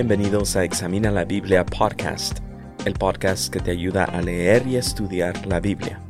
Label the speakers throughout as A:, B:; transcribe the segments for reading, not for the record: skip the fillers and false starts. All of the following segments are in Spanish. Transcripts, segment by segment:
A: Bienvenidos a Examina la Biblia Podcast, el podcast que te ayuda a leer y estudiar la Biblia.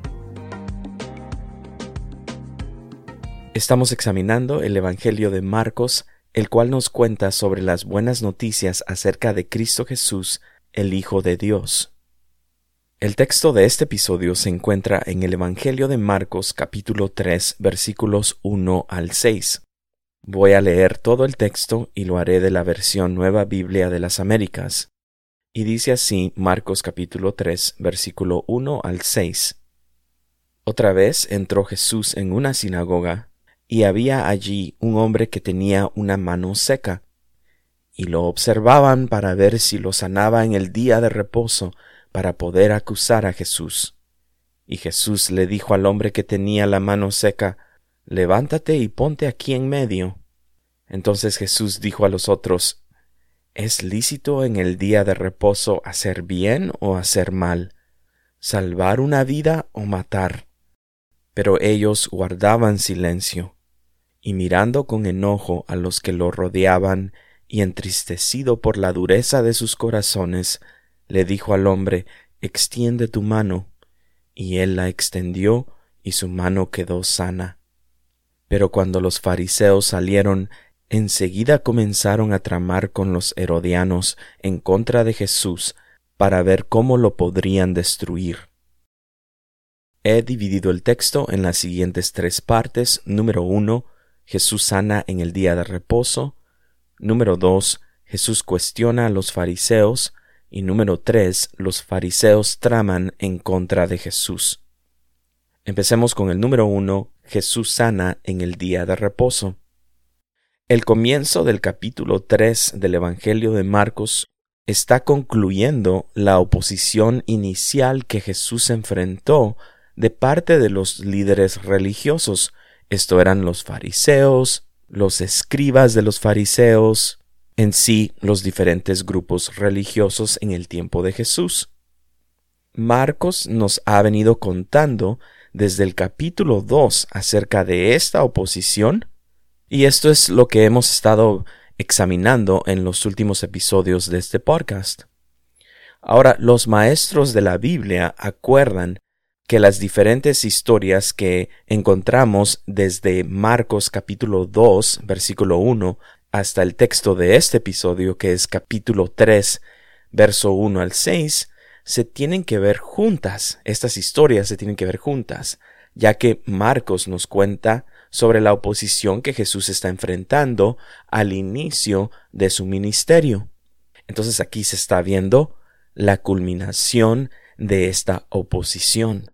A: Estamos examinando el Evangelio de Marcos, el cual nos cuenta sobre las buenas noticias acerca de Cristo Jesús, el Hijo de Dios. El texto de este episodio se encuentra en el Evangelio de Marcos capítulo 3, versículos 1 al 6. Voy a leer todo el texto y lo haré de la versión Nueva Biblia de las Américas. Y dice así Marcos capítulo 3, versículo 1 al 6. Otra vez entró Jesús en una sinagoga, y había allí un hombre que tenía una mano seca. Y lo observaban para ver si lo sanaba en el día de reposo, para poder acusar a Jesús. Y Jesús le dijo al hombre que tenía la mano seca: «Levántate y ponte aquí en medio». Entonces Jesús dijo a los otros: «¿Es lícito en el día de reposo hacer bien o hacer mal? ¿Salvar una vida o matar?». Pero ellos guardaban silencio. Y mirando con enojo a los que lo rodeaban, y entristecido por la dureza de sus corazones, le dijo al hombre: «Extiende tu mano». Y él la extendió, y su mano quedó sana. Pero cuando los fariseos salieron, enseguida comenzaron a tramar con los herodianos en contra de Jesús para ver cómo lo podrían destruir. He dividido el texto en las siguientes tres partes. Número 1, Jesús sana en el día de reposo. Número 2, Jesús cuestiona a los fariseos. Y número 3, los fariseos traman en contra de Jesús. Empecemos con el número 1, Jesús sana en el día de reposo. El comienzo del capítulo 3 del Evangelio de Marcos está concluyendo la oposición inicial que Jesús enfrentó de parte de los líderes religiosos. Esto eran los fariseos, los escribas de los fariseos, en sí los diferentes grupos religiosos en el tiempo de Jesús. Marcos nos ha venido contando desde el capítulo 2 acerca de esta oposición, y esto es lo que hemos estado examinando en los últimos episodios de este podcast. Ahora, los maestros de la Biblia acuerdan que las diferentes historias que encontramos desde Marcos capítulo 2, versículo 1, hasta el texto de este episodio, que es capítulo 3, verso 1 al 6, se tienen que ver juntas. Estas historias se tienen que ver juntas, ya que Marcos nos cuenta sobre la oposición que Jesús está enfrentando al inicio de su ministerio. Entonces aquí se está viendo la culminación de esta oposición.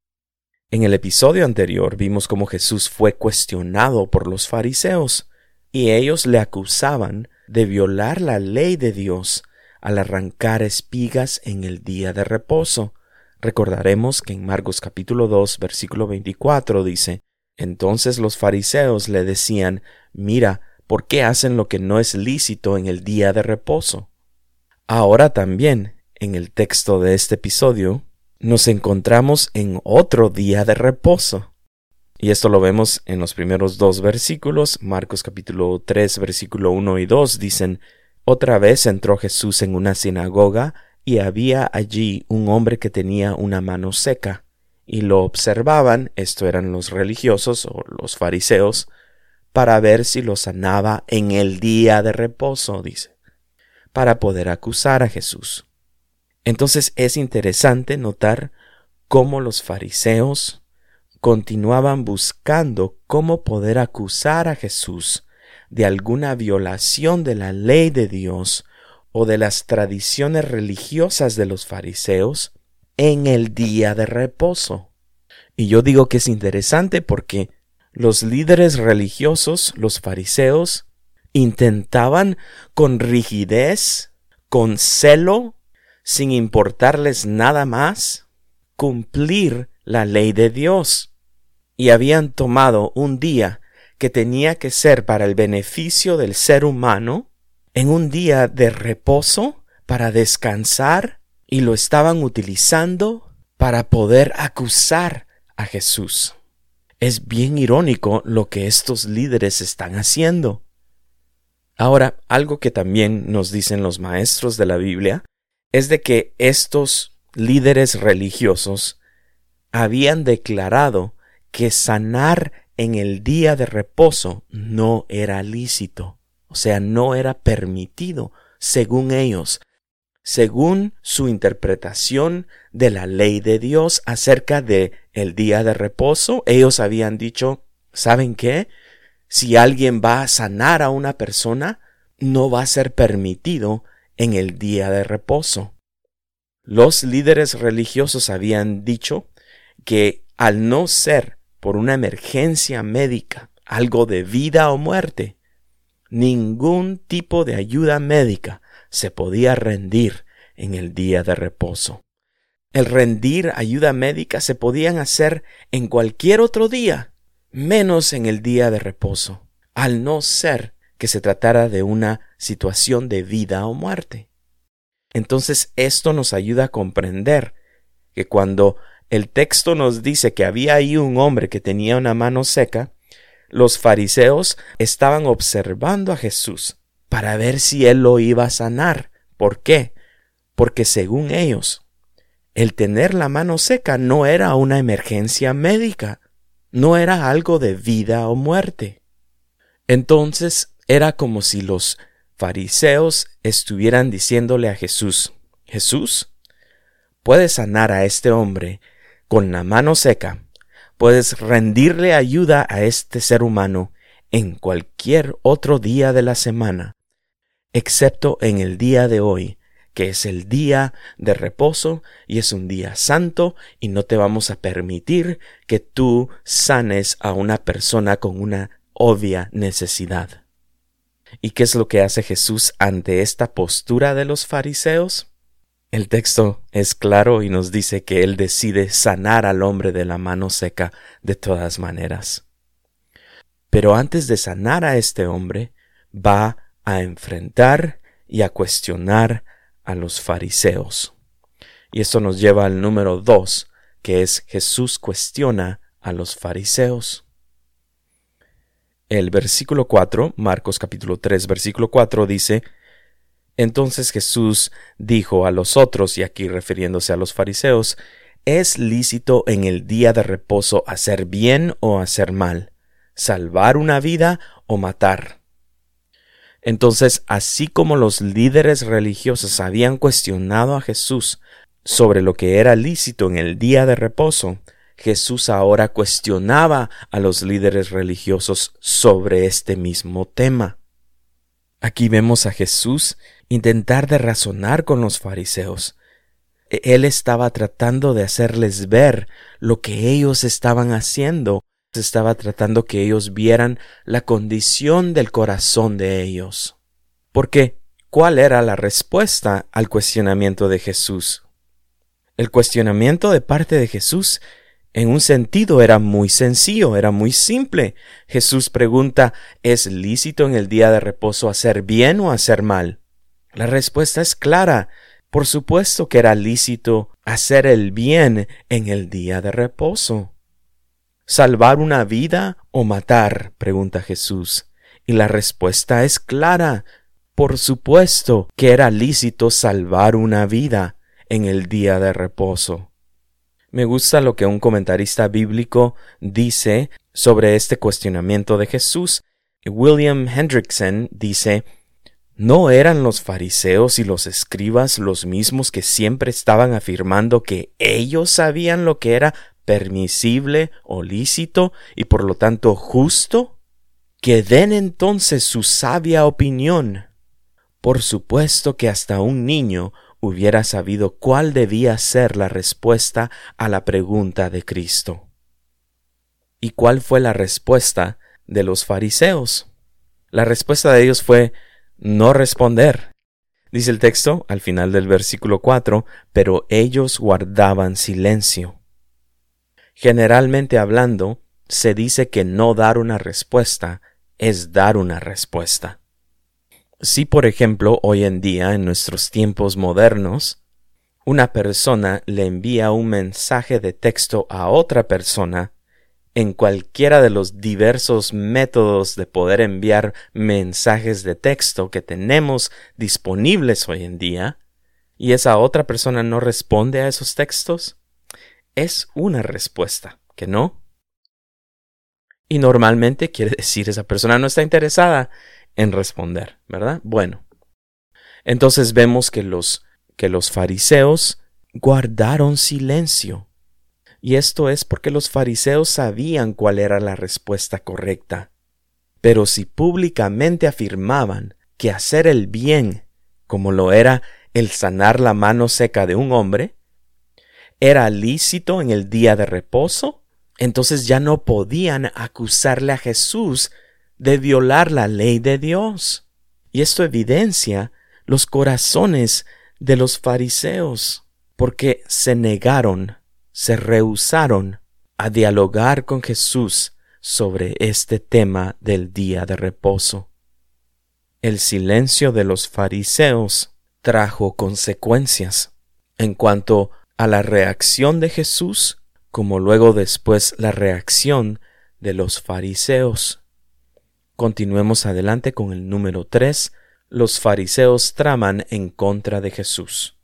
A: En el episodio anterior vimos cómo Jesús fue cuestionado por los fariseos, y ellos le acusaban de violar la ley de Dios al arrancar espigas en el día de reposo. Recordaremos que en Marcos capítulo 2, versículo 24 dice: «Entonces los fariseos le decían: «Mira, ¿por qué hacen lo que no es lícito en el día de reposo?». Ahora también, en el texto de este episodio, nos encontramos en otro día de reposo. Y esto lo vemos en los primeros dos versículos. Marcos capítulo 3, versículo 1 y 2 dicen: «Otra vez entró Jesús en una sinagoga, y había allí un hombre que tenía una mano seca. Y lo observaban», esto eran los religiosos o los fariseos, «para ver si lo sanaba en el día de reposo», dice, para poder acusar a Jesús. Entonces es interesante notar cómo los fariseos continuaban buscando cómo poder acusar a Jesús de alguna violación de la ley de Dios o de las tradiciones religiosas de los fariseos en el día de reposo. Y yo digo que es interesante porque los líderes religiosos, los fariseos, intentaban con rigidez, con celo, sin importarles nada más, cumplir la ley de Dios. Y habían tomado un día que tenía que ser para el beneficio del ser humano, en un día de reposo para descansar, y lo estaban utilizando para poder acusar a Jesús. Es bien irónico lo que estos líderes están haciendo. Ahora, algo que también nos dicen los maestros de la Biblia es de que estos líderes religiosos habían declarado que sanar en el día de reposo no era lícito, o sea, no era permitido según ellos, según su interpretación de la ley de Dios acerca de el día de reposo. Ellos habían dicho, ¿saben qué? Si alguien va a sanar a una persona, no va a ser permitido en el día de reposo. Los líderes religiosos habían dicho que al no ser por una emergencia médica, algo de vida o muerte, ningún tipo de ayuda médica se podía rendir en el día de reposo. El rendir ayuda médica se podían hacer en cualquier otro día, menos en el día de reposo, al no ser que se tratara de una situación de vida o muerte. Entonces esto nos ayuda a comprender que cuando el texto nos dice que había ahí un hombre que tenía una mano seca, los fariseos estaban observando a Jesús para ver si él lo iba a sanar. ¿Por qué? Porque según ellos, el tener la mano seca no era una emergencia médica, no era algo de vida o muerte. Entonces era como si los fariseos estuvieran diciéndole a Jesús, Jesús, puedes sanar a este hombre con la mano seca, puedes rendirle ayuda a este ser humano en cualquier otro día de la semana, excepto en el día de hoy, que es el día de reposo y es un día santo y no te vamos a permitir que tú sanes a una persona con una obvia necesidad. ¿Y qué es lo que hace Jesús ante esta postura de los fariseos? El texto es claro y nos dice que Él decide sanar al hombre de la mano seca de todas maneras. Pero antes de sanar a este hombre, va a enfrentar y a cuestionar a los fariseos. Y esto nos lleva al número 2, que es Jesús cuestiona a los fariseos. El versículo 4, Marcos capítulo 3, versículo 4 dice, entonces Jesús dijo a los otros, y aquí refiriéndose a los fariseos, ¿es lícito en el día de reposo hacer bien o hacer mal, salvar una vida o matar? Entonces, así como los líderes religiosos habían cuestionado a Jesús sobre lo que era lícito en el día de reposo, Jesús ahora cuestionaba a los líderes religiosos sobre este mismo tema. Aquí vemos a Jesús intentar de razonar con los fariseos. Él estaba tratando de hacerles ver lo que ellos estaban haciendo. Estaba tratando que ellos vieran la condición del corazón de ellos. Porque, ¿cuál era la respuesta al cuestionamiento de Jesús? El cuestionamiento de parte de Jesús, en un sentido, era muy sencillo, era muy simple. Jesús pregunta, ¿es lícito en el día de reposo hacer bien o hacer mal? La respuesta es clara. Por supuesto que era lícito hacer el bien en el día de reposo. ¿Salvar una vida o matar?, pregunta Jesús. Y la respuesta es clara. Por supuesto que era lícito salvar una vida en el día de reposo. Me gusta lo que un comentarista bíblico dice sobre este cuestionamiento de Jesús. William Hendrickson dice, ¿no eran los fariseos y los escribas los mismos que siempre estaban afirmando que ellos sabían lo que era permisible o lícito y por lo tanto justo? Que den entonces su sabia opinión. Por supuesto que hasta un niño hubiera sabido cuál debía ser la respuesta a la pregunta de Cristo. ¿Y cuál fue la respuesta de los fariseos? La respuesta de ellos fue no responder. Dice el texto al final del versículo 4, pero ellos guardaban silencio. Generalmente hablando, se dice que no dar una respuesta es dar una respuesta. Si, por ejemplo, hoy en día, en nuestros tiempos modernos, una persona le envía un mensaje de texto a otra persona, en cualquiera de los diversos métodos de poder enviar mensajes de texto que tenemos disponibles hoy en día, y esa otra persona no responde a esos textos, es una respuesta, ¿que no? Y normalmente quiere decir esa persona no está interesada en responder, ¿verdad? Bueno, entonces vemos que los fariseos guardaron silencio. Y esto es porque los fariseos sabían cuál era la respuesta correcta. Pero si públicamente afirmaban que hacer el bien, como lo era el sanar la mano seca de un hombre, era lícito en el día de reposo, entonces ya no podían acusarle a Jesús de violar la ley de Dios. Y esto evidencia los corazones de los fariseos, porque se negaron, se rehusaron a dialogar con Jesús sobre este tema del día de reposo. El silencio de los fariseos trajo consecuencias en cuanto a la reacción de Jesús, como luego después la reacción de los fariseos. Continuemos adelante con el número 3. Los fariseos traman en contra de Jesús.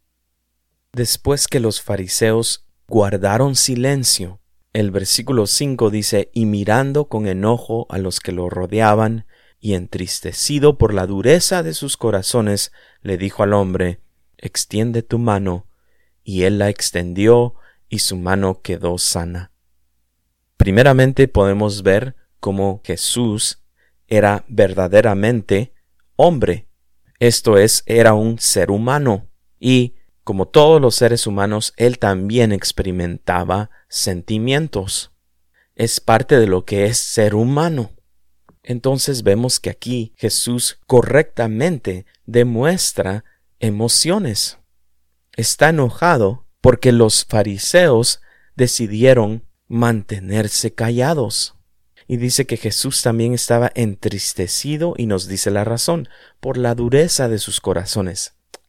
A: Después que los fariseos guardaron silencio, el versículo 5 dice, y mirando con enojo a los que lo rodeaban, y entristecido por la dureza de sus corazones, le dijo al hombre, extiende tu mano, y él la extendió, y su mano quedó sana. Primeramente podemos ver cómo Jesús era verdaderamente hombre. Esto es, era un ser humano, y como todos los seres humanos, él también experimentaba sentimientos. Es parte de lo que es ser humano. Entonces vemos que aquí Jesús correctamente demuestra emociones. Está enojado porque los fariseos decidieron mantenerse callados. Y dice que Jesús también estaba entristecido y nos dice la razón, por la dureza de sus corazones.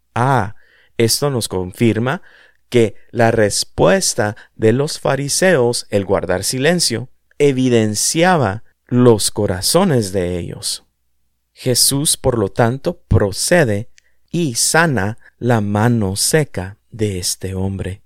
A: Esto nos confirma que la respuesta de los fariseos, el guardar silencio, evidenciaba los corazones de ellos. Jesús, por lo tanto, procede y sana la mano seca de este hombre.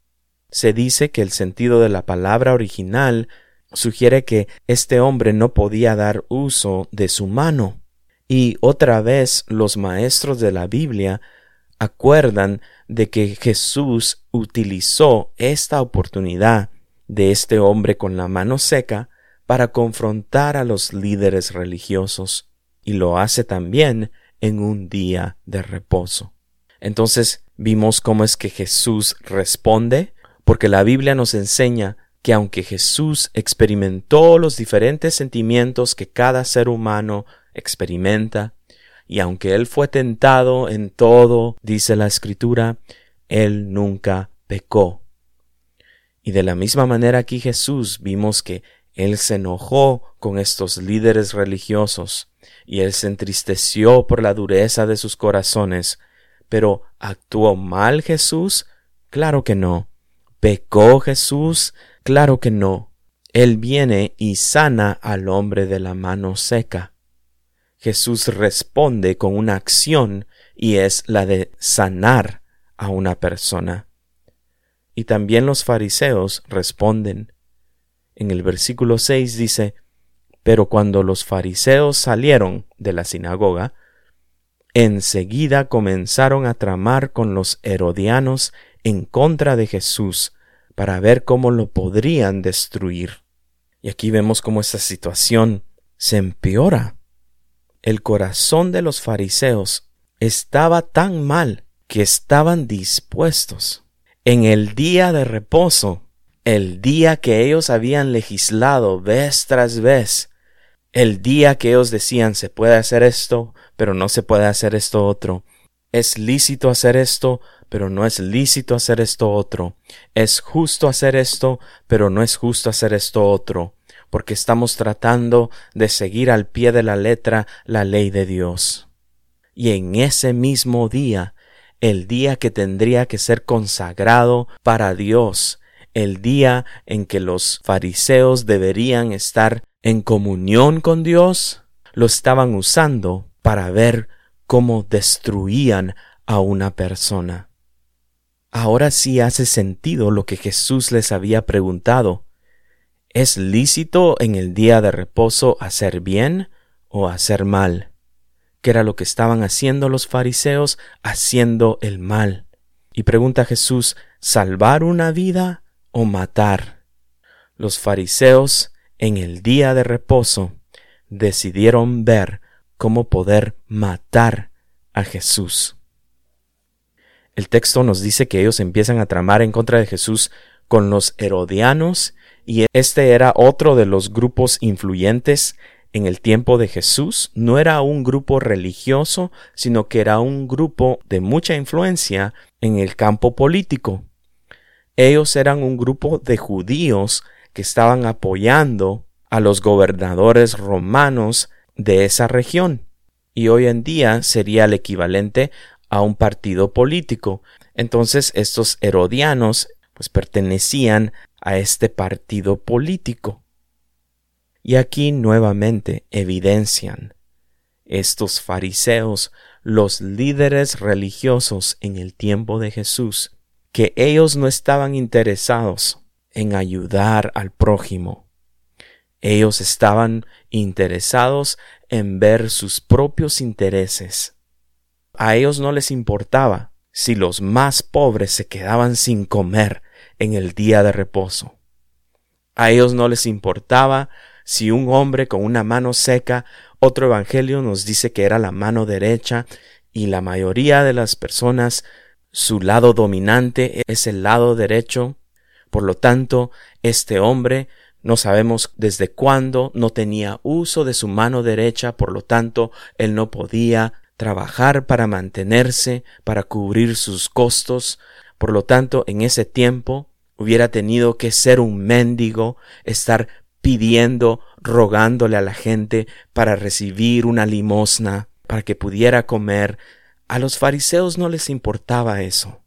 A: Se dice que el sentido de la palabra original sugiere que este hombre no podía dar uso de su mano. Y otra vez los maestros de la Biblia acuerdan de que Jesús utilizó esta oportunidad de este hombre con la mano seca para confrontar a los líderes religiosos, y lo hace también en un día de reposo. Entonces vimos cómo es que Jesús responde, porque la Biblia nos enseña que aunque Jesús experimentó los diferentes sentimientos que cada ser humano experimenta, y aunque Él fue tentado en todo, dice la Escritura, Él nunca pecó. Y de la misma manera aquí Jesús vimos que Él se enojó con estos líderes religiosos, y Él se entristeció por la dureza de sus corazones. Pero ¿actuó mal Jesús? Claro que no. ¿Pecó Jesús? Claro que no. Él viene y sana al hombre de la mano seca. Jesús responde con una acción, y es la de sanar a una persona. Y también los fariseos responden. En el versículo 6 dice, pero cuando los fariseos salieron de la sinagoga, enseguida comenzaron a tramar con los herodianos en contra de Jesús para ver cómo lo podrían destruir. Y aquí vemos cómo esta situación se empeora. El corazón de los fariseos estaba tan mal que estaban dispuestos en el día de reposo, el día que ellos habían legislado vez tras vez, el día que ellos decían se puede hacer esto, pero no se puede hacer esto otro. Es lícito hacer esto, pero no es lícito hacer esto otro. Es justo hacer esto, pero no es justo hacer esto otro, porque estamos tratando de seguir al pie de la letra la ley de Dios. Y en ese mismo día, el día que tendría que ser consagrado para Dios, el día en que los fariseos deberían estar en comunión con Dios, lo estaban usando para ver cómo destruían a una persona. Ahora sí hace sentido lo que Jesús les había preguntado. ¿Es lícito en el día de reposo hacer bien o hacer mal? ¿Qué era lo que estaban haciendo los fariseos? Haciendo el mal. Y pregunta Jesús, ¿salvar una vida o matar? Los fariseos en el día de reposo decidieron ver cómo poder matar a Jesús. El texto nos dice que ellos empiezan a tramar en contra de Jesús con los herodianos, y este era otro de los grupos influyentes en el tiempo de Jesús. No era un grupo religioso, sino que era un grupo de mucha influencia en el campo político. Ellos eran un grupo de judíos que estaban apoyando a los gobernadores romanos de esa región, y hoy en día sería el equivalente a un partido político. Entonces estos herodianos pertenecían a este partido político. Y aquí nuevamente evidencian estos fariseos, los líderes religiosos en el tiempo de Jesús, que ellos no estaban interesados en ayudar al prójimo. Ellos estaban interesados en ver sus propios intereses. A ellos no les importaba si los más pobres se quedaban sin comer en el día de reposo. A ellos no les importaba si un hombre con una mano seca, otro evangelio nos dice que era la mano derecha, y la mayoría de las personas, su lado dominante es el lado derecho. Por lo tanto, este hombre no sabemos desde cuándo no tenía uso de su mano derecha, por lo tanto, él no podía trabajar para mantenerse, para cubrir sus costos. Por lo tanto, en ese tiempo hubiera tenido que ser un mendigo, estar pidiendo, rogándole a la gente para recibir una limosna, para que pudiera comer. A los fariseos no les importaba eso.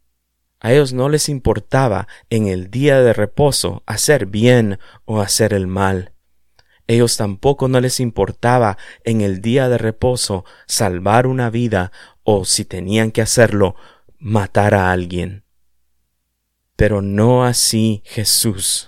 A: A ellos no les importaba en el día de reposo hacer bien o hacer el mal. Ellos tampoco no les importaba en el día de reposo salvar una vida o, si tenían que hacerlo, matar a alguien. Pero no así Jesús.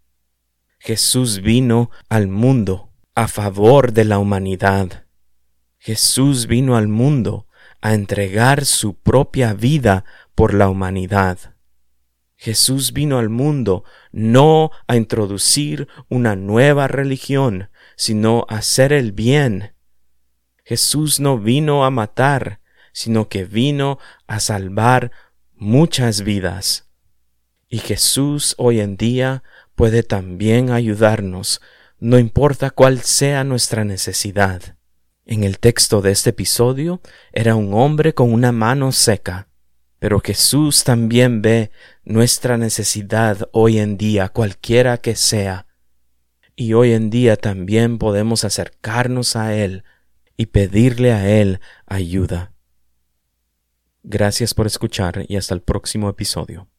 A: Jesús vino al mundo a favor de la humanidad. Jesús vino al mundo a entregar su propia vida por la humanidad. Jesús vino al mundo no a introducir una nueva religión, sino a hacer el bien. Jesús no vino a matar, sino que vino a salvar muchas vidas. Y Jesús hoy en día puede también ayudarnos, no importa cuál sea nuestra necesidad. En el texto de este episodio era un hombre con una mano seca, pero Jesús también ve nuestra necesidad hoy en día, cualquiera que sea. Y hoy en día también podemos acercarnos a Él y pedirle a Él ayuda. Gracias por escuchar y hasta el próximo episodio.